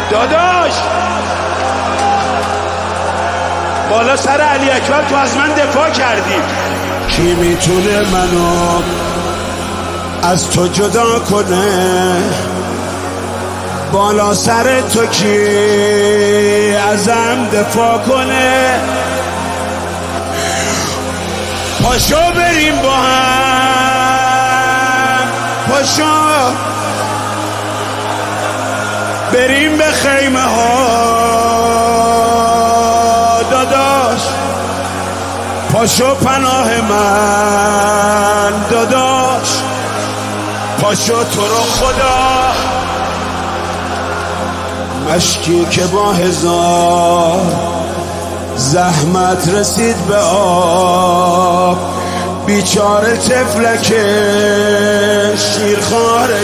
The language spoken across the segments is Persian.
داداش بالا سر علی اکبر تو از من دفاع کردی. کی میتونه منو از تو جدا کنه؟ بالا سر تو کی ازم دفاع کنه؟ پاشو بریم با هم، پاشو بریم به خیمه ها داداش، پاشو پناه من داداش، پاشو تو رو خدا. مشکی که با هزار زحمت رسید به آب، بیچاره طفلک شیرخواره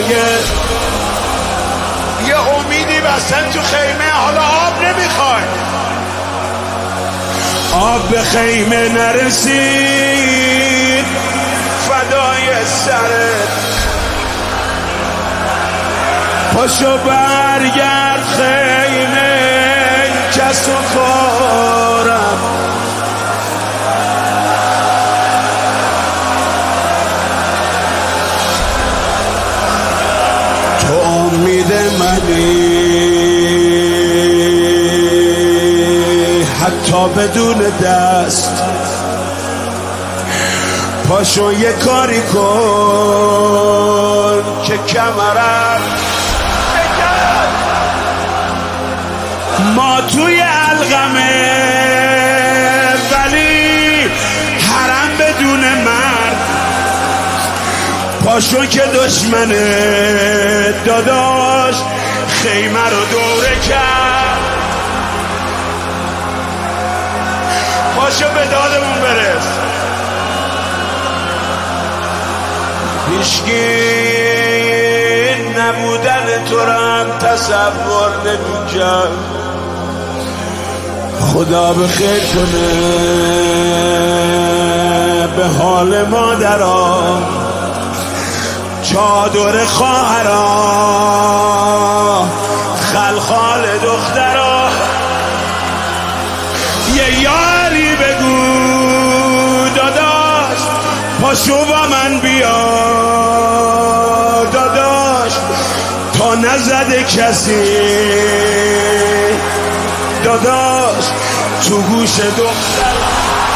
یه امیدی بستن تو خیمه، حالا آب نمیخوای. آب به خیمه نرسید فدای سرت، پاشو برگرد خیمه کس و کارم. تو امید منی حتی بدون دست، پاشو یه کاری کن که کمرم ما توی علقمه ولی حرم بدون مرد. پاشو که دشمنه داداش خیمه رو دوره کرد، پاشو به دادمون برس. هیچکی نبودن تو رو هم تصور نمی‌کرد. خدا بخیر کنه به حال مادرها، چادر خواهرها، خلخال دخترها. یه یاری بگو داداش پاشو با من بیا داداش، تا نزده کسی داداش تو گوش دختر.